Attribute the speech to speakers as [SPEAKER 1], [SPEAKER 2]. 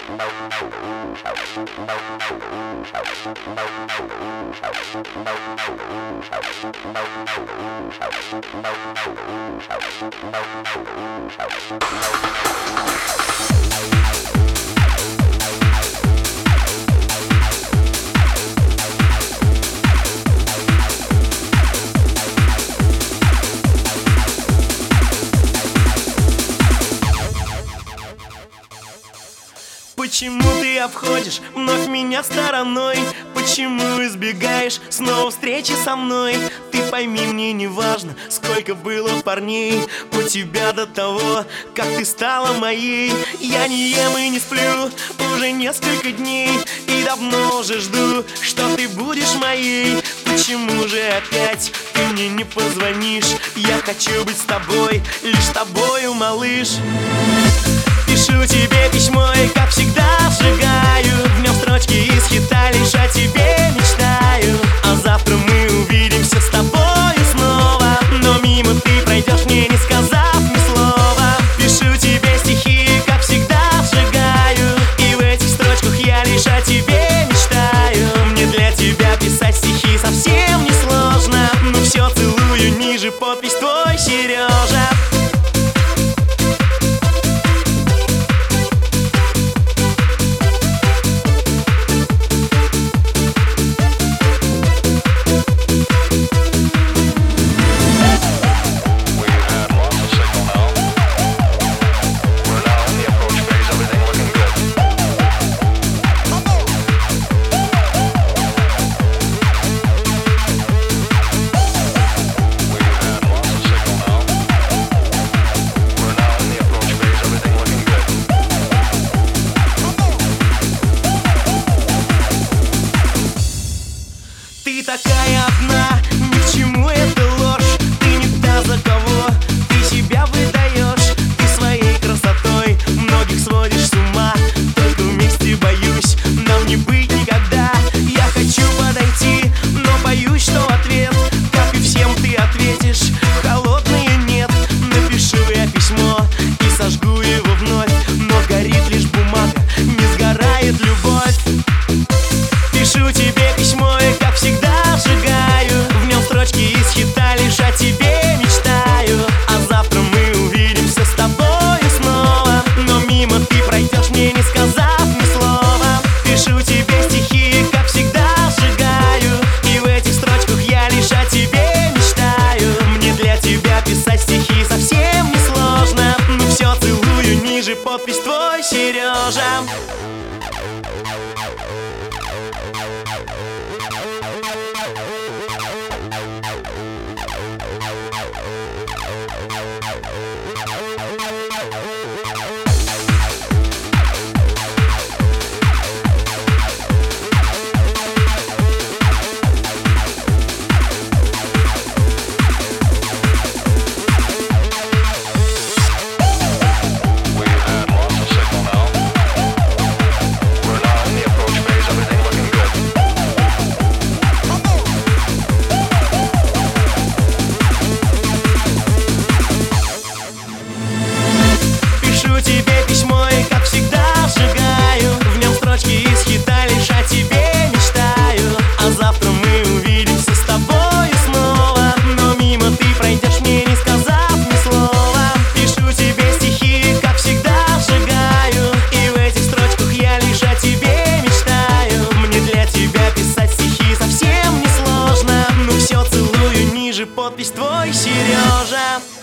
[SPEAKER 1] Почему ты обходишь вновь меня стороной? Почему избегаешь снова встречи со мной? Ты пойми, мне не важно, сколько было парней у тебя до того, как ты стала моей. Я не ем и не сплю уже несколько дней, и давно уже жду, что ты будешь моей. Почему же опять ты мне не позвонишь? Я хочу быть с тобой, лишь с тобою, малыш. Пишу тебе письмо и, как всегда, сжигаю в нем строчки из хита, лишь о тебе мечтаю. А завтра мы увидимся с тобою снова, но мимо ты пройдешь, мне не сказав ни слова. Пишу тебе стихи и, как всегда, сжигаю, и в этих строчках я лишь о тебе мечтаю. Мне для тебя писать стихи совсем не сложно, но все целую ниже, подпись твой, Сережа. Ты такая одна, ни к чему эта ложь. Ты не та, за кого ты себя выдаешь. Ты своей красотой многих сводишь с ума. Только вместе, боюсь, нам не быть никогда. Я хочу подойти, но боюсь, что в ответ, как и всем, ты ответишь холодное нет. Напишу я письмо и сожгу его вновь, но горит лишь бумага, не сгорает любовь. Пишу тебе письмо и, как всегда, сжигаю в нем строчки из хита, лишь о тебе мечтаю. А завтра мы увидимся с тобою снова, но мимо ты пройдешь, мне не сказав ни слова. Пишу тебе стихи и, как всегда, сжигаю, и в этих строчках я лишь о тебе мечтаю. Мне для тебя писать стихи совсем не сложно, но все целую ниже, подпись твой, Сережа. Пишу тебе письмо и, как всегда, сжигаю в нем строчки из хита, лишь о тебе мечтаю. А завтра мы увидимся с тобою снова, но мимо ты пройдешь, мне не сказав ни слова. Пишу тебе стихи и, как всегда, сжигаю, и в этих строчках я лишь о тебе мечтаю. Мне для тебя писать стихи совсем не сложно, но все целую ниже, подпись твой, Сережа.